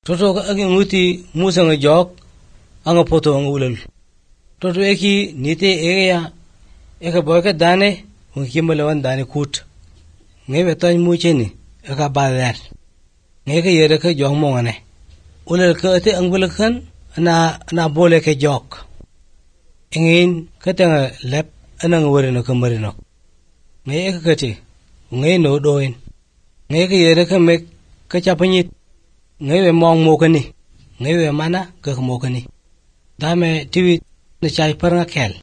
Toto ka agi nguti musa nga jok anga poto ang ulal. Toto eki nite eya eka boy ka dane kung kimalawan dane kut. Ngay betany mucheni eka baler. Ngay ka yere ka jok mo ngane. Ulal ka ate ang bulakan na bole ka jok. Ingin ka tanga lep anang warinok ka marinok. Ngay eka kati ngay no doin. Ngay ka yere ka mek ka chapanyit. Ngay we mong mo kani. Ngay we mana ka mo kani. Dame tiwi na chay par nga kel.